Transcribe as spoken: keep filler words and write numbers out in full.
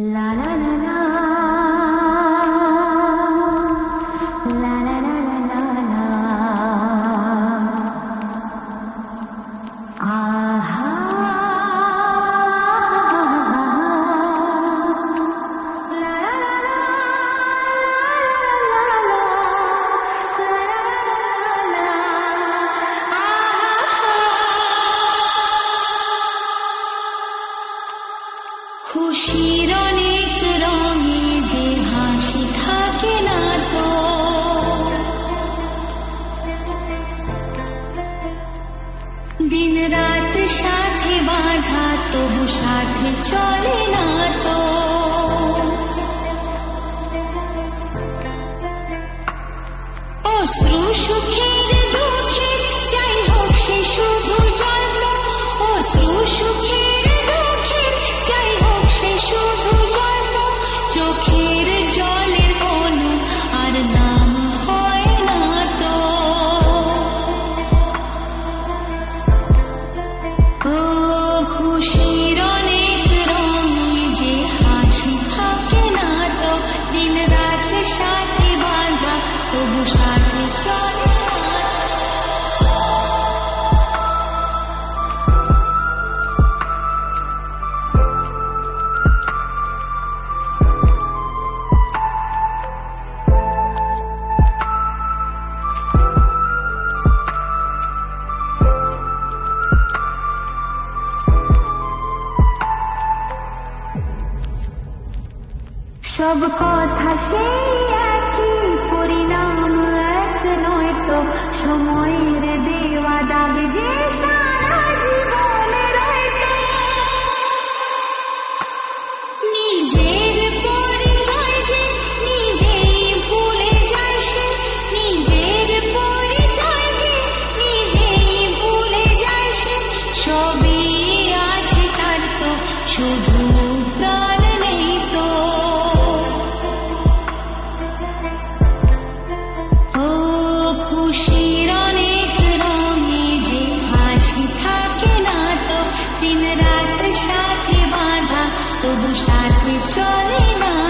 La la la la, la la la la la la, aha, la la la la, la la la la, খুশির অনেক রঙে যে হাসি থাকে না তো, দিন রাত সাথে বাঁধা তবু সাথে চলে না তো, অশ্রু সুখের দুঃখের যাই হোক সে শুধু জন্ম, অশ্রু সুখের দুঃখের যাই হোক সে শুধু জন্ম, চোখের জলের কোনো আর নাম হয় না তো, ও খুশির অনেক রঙে যে হাসি থাকে না তো, দিন রাত সাথে বাঁধা তবু সাথে চলে না। সব কথা সেই একই, পরিণাম এক নয় তো, সময়ের দেওয়া দাগ যে সারা জীবনে রইতো, নিজের পরিচয় যে নিজেই ভুলে যায় সে, নিজের পরিচয় যে নিজেই ভুলে যায় সে, সবই আছে তার তো শুধু প্রাণ নেই তো, ও খুশির অনেক রঙে যে হাসি থাকে না তো, দিন রাত সাথে বাঁধা তবু সাথে চলে না।